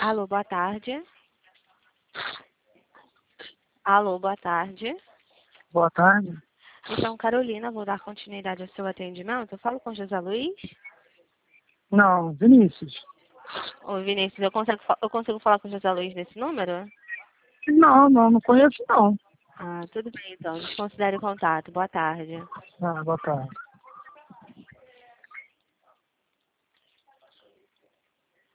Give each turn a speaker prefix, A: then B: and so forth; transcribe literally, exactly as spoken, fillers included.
A: Alô, boa tarde. Alô, boa tarde.
B: Boa tarde.
A: Então, Carolina, vou dar continuidade ao seu atendimento. Eu falo com José Luiz.
B: Não, Vinícius.
A: Ô, Vinícius, eu consigo, fa- eu consigo falar com o José Luiz nesse número?
B: Não, não, não conheço não.
A: Ah, tudo bem então. Desconsidere o contato. Boa tarde.
B: Ah, boa tarde.